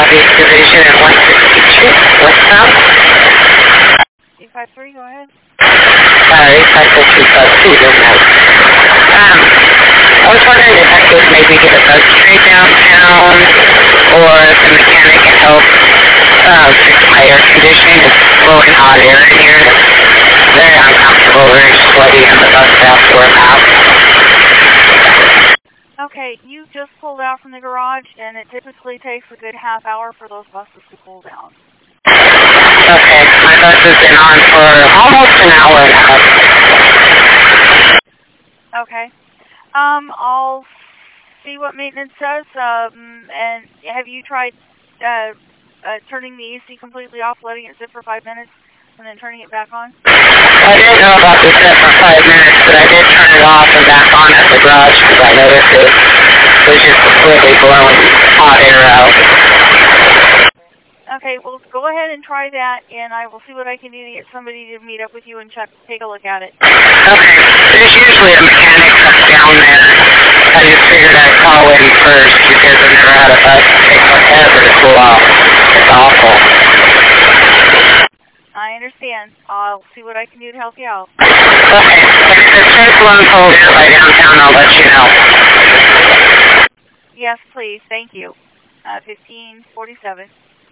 Southeast Division at 162 westbound. 853, go ahead. 85352, doesn't matter. I was wondering if I could maybe get a bus straight downtown, or if the mechanic can help fix my air conditioning. It's blowing hot air in here. It's very uncomfortable, very sweaty, and the bus has to wear masks. Okay, you just pulled out from the garage, and it typically takes a good half hour for those buses to cool down. Okay, my bus has been on for almost an hour and a half. Okay. I'll see what maintenance says, and have you tried turning the AC completely off, letting it sit for 5 minutes, and then turning it back on? I didn't know about the set for 5 minutes, but I did turn it off and back on at the garage because I noticed it was just completely blowing hot air out. Okay, well, go ahead and try that, and I will see what I can do to get somebody to meet up with you and take a look at it. Okay, there's usually a mechanic that's down there. I just figured I'd call in first because I've never had a bus take forever to cool off. It's awful. I understand. I'll see what I can do to help you out. Okay, if it starts blowing cold air by downtown, I'll let you know. Yes, please. Thank you. 1547.